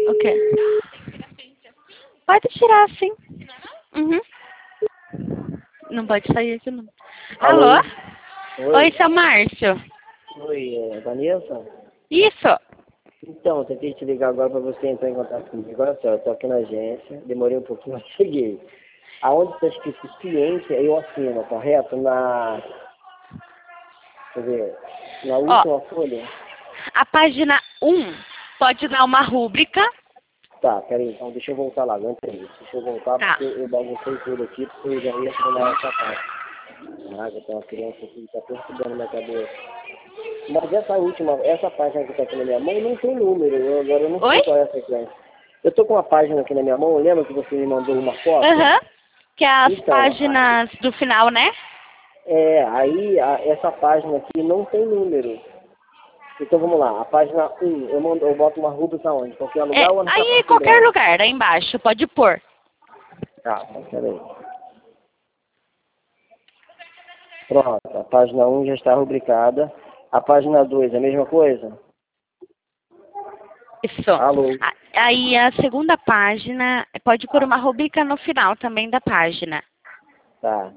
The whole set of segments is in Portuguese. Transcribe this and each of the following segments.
O quê? Pode tirar, sim. Uhum. Não pode sair aqui, não. Alô? Alô? Oi. Oi, seu Márcio. Oi, Vanessa? Isso. Então, eu tentei te ligar agora para você entrar em contato comigo. Olha só, eu tô aqui na agência, demorei um pouquinho, mas cheguei. Aonde está escrito cliente, eu assino, correto? Quer dizer, na Ó, última folha. a página 1 pode dar uma rúbrica. Tá, peraí, então deixa eu voltar lá, aguenta aí. Deixa eu voltar Tá. porque eu baguncei tudo aqui, porque eu já ia assinar essa parte. Caraca, tem uma criança aqui que tá perturbando minha cabeça. Mas essa página que tá aqui na minha mão não tem número, agora eu não Oi? sei qual é essa sequência. Eu tô com uma página aqui na minha mão, lembra que você me mandou uma foto? Aham. Que é as Então, páginas do final, né? essa página aqui não tem número. Então vamos lá, a página 1, eu boto uma rúbrica onde? Qualquer É, lugar ou nessa aí parte qualquer grande? lugar, aí embaixo, pode pôr. Tá, então peraí. Pronto, a página 1 já está rubricada. A página 2, a mesma coisa? Isso. Alô? Aí a segunda página, pode pôr uma rubrica no final também da página. Tá.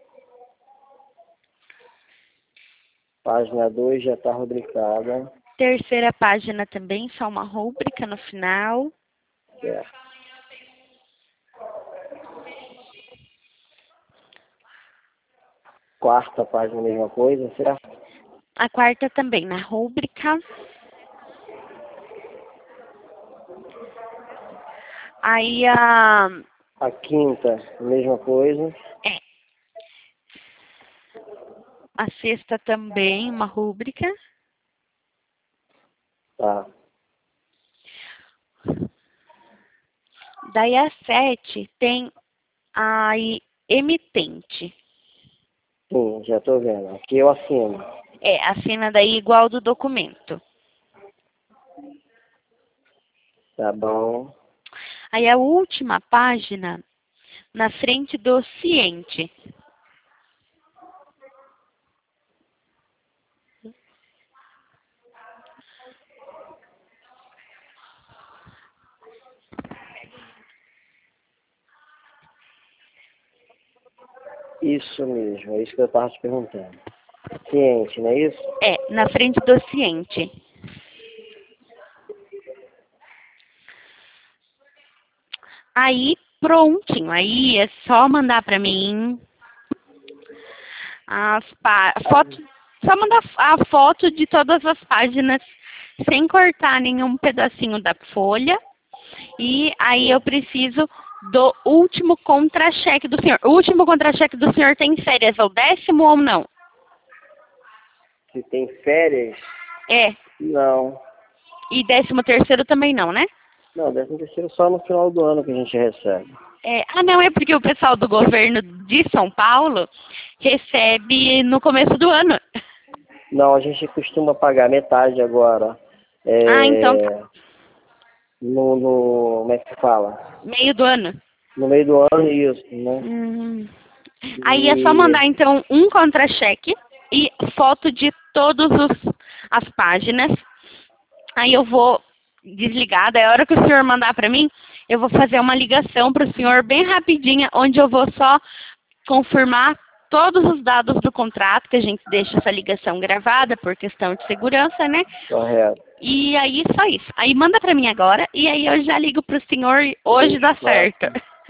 Página 2 já está rubricada. Terceira página também, só uma rúbrica no final. Certo. Quarta página, a mesma coisa, certo? A quarta também, na rúbrica. Aí A quinta, a mesma coisa. é, a sexta também, uma rúbrica. Tá. Daí a 7 tem a emitente. Sim, já estou vendo. Aqui eu assino. É, assina daí igual do documento. Tá bom. Aí a última página, na frente do ciente. Isso mesmo, é isso que eu estava te perguntando. Ciente, não é isso? É, na frente do ciente. Aí, prontinho. Aí é só mandar pra mim só mandar a foto de todas as páginas sem cortar nenhum pedacinho da folha. E aí eu preciso do último contra-cheque do senhor. O último contra-cheque do senhor tem férias, é o 10º ou não? Se tem férias? É. Não. E 13º também não, né? Não, 13º só no final do ano que a gente recebe. É, não, é porque o pessoal do governo de São Paulo recebe no começo do ano. Não, a gente costuma pagar metade agora. Então tá. Como é que se fala? Meio do ano. No meio do ano, isso, né? Aí é só E mandar, então, um contra-cheque e foto de todas as páginas. Aí eu vou desligar. Daí a hora que o senhor mandar para mim, eu vou fazer uma ligação para o senhor bem rapidinha, onde eu vou só confirmar todos os dados do contrato, que a gente deixa essa ligação gravada por questão de segurança, né? correto. E aí, só isso. Aí manda pra mim agora e aí eu já ligo pro senhor e hoje dá certo.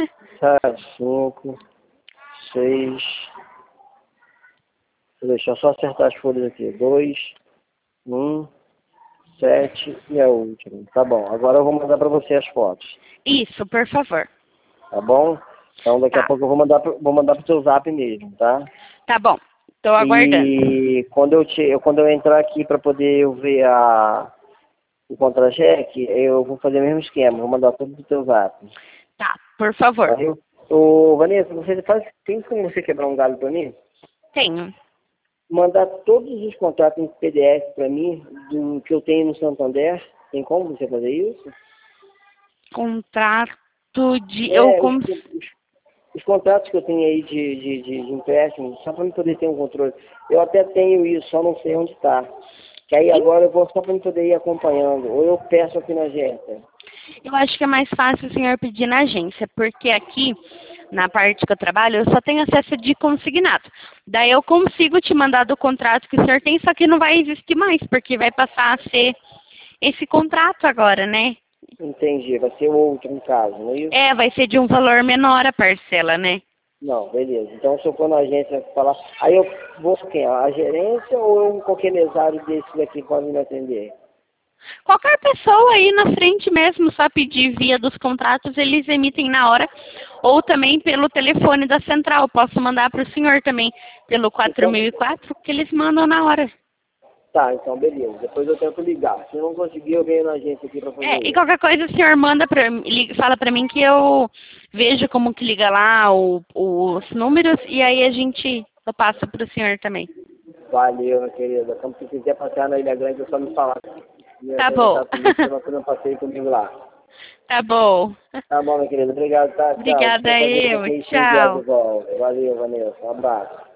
5, 6. Deixa eu só acertar as folhas aqui. 2, 1, 7 e a última. Tá bom. Agora eu vou mandar para você as fotos. Isso, por favor. Tá bom? Então daqui a Tá. pouco eu vou mandar pro seu zap mesmo, tá? Tá bom. Tô aguardando. E quando eu entrar aqui para poder eu ver o contra-cheque, eu vou fazer o mesmo esquema. Vou mandar tudo pro seu zap. Tá, por favor. Valeu? Ô, Vanessa, tem como você quebrar um galho para mim? Tenho. Mandar todos os contratos em PDF para mim, do que eu tenho no Santander. Tem como você fazer isso? Contrato de. Os contratos que eu tenho aí de empréstimo, só para eu poder ter um controle. Eu até tenho isso, só não sei onde está. Que aí agora eu vou só para eu poder ir acompanhando. Ou eu peço aqui na agência. Eu acho que é mais fácil o senhor pedir na agência, porque aqui, na parte que eu trabalho, eu só tenho acesso de consignado. Daí eu consigo te mandar do contrato que o senhor tem, só que não vai existir mais, porque vai passar a ser esse contrato agora, né? Entendi, vai ser outro no caso, não é isso? É, vai ser de um valor menor a parcela, né? Não, beleza. Então se eu for na agência falar, aí eu vou quem? A gerência ou qualquer mesário desses aqui pode me atender? Qualquer pessoa aí na frente mesmo, só pedir via dos contratos, eles emitem na hora. Ou também pelo telefone da central. Posso mandar para o senhor também pelo Então, 4004, que eles mandam na hora. tá, então beleza. Depois eu tento ligar. Se eu não conseguir, eu venho na agência aqui para fazer É, e isso. qualquer coisa o senhor manda fala para mim que eu vejo como que liga lá os números e aí eu passo para o senhor também. Valeu, minha querida. Como se quiser passear na Ilha Grande, é só me falar. Tá bom. Você vai fazer um passeio comigo lá. Tá bom. Tá bom, minha querida. Obrigado, tá? Tchau. Obrigada Deixa eu fazer eu. aqui e te enviar de Tchau. volta. Valeu, Vanessa. Um abraço.